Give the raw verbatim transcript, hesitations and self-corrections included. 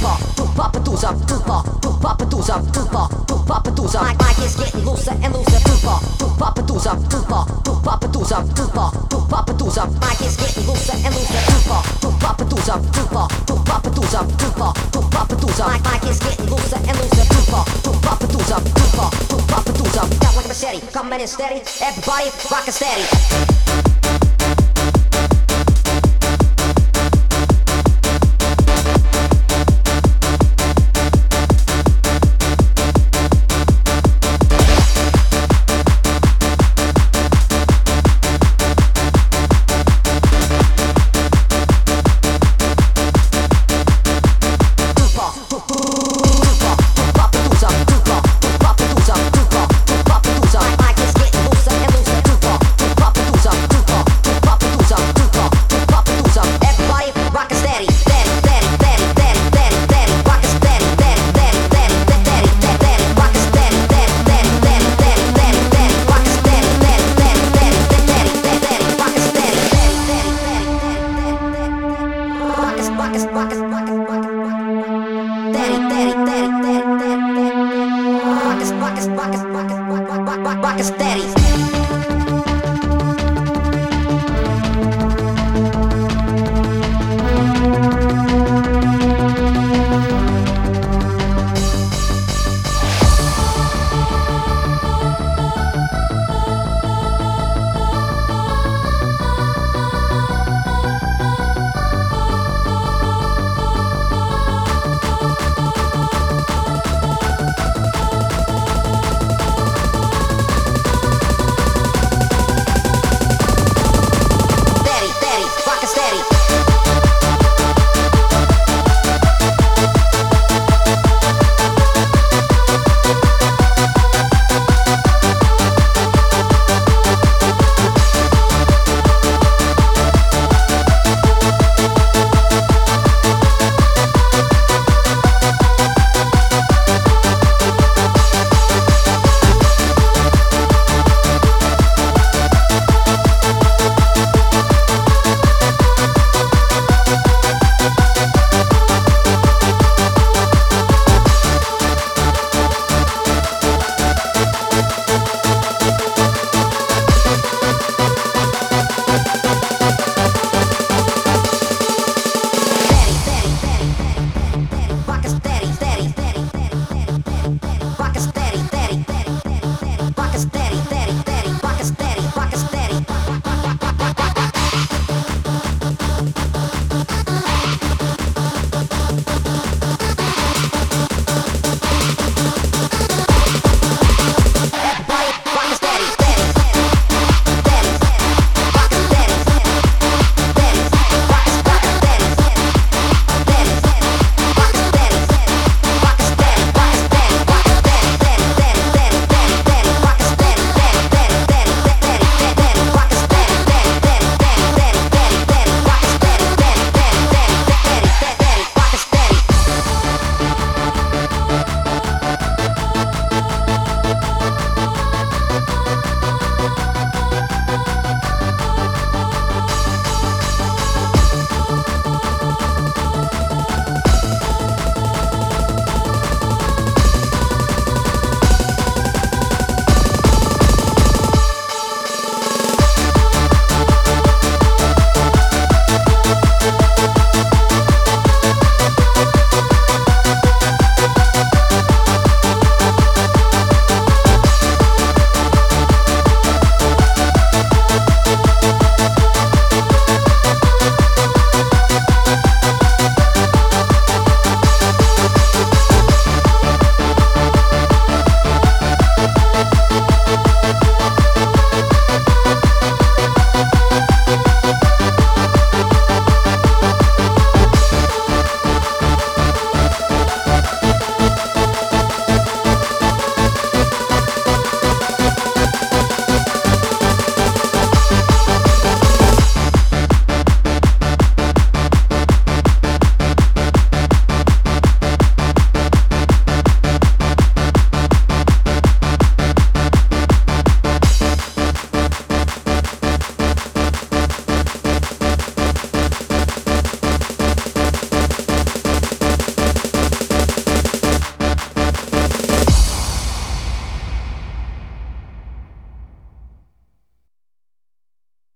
far, too far, producer, too far, too far, producer, too far, too far, producer. My mic is getting looser and looser, too far, too far, producer, too far, too far, producer, too far, too far, producer. Mic is getting looser and looser, too far, too far, producer, too far, too far, producer, too far, too far, producer. My mic is getting looser and looser, too far, too far, producer, too far, too far, producer. Got like a machete, coming in steady, everybody rockin' steady. Rockets, rockets, rockets, rockets.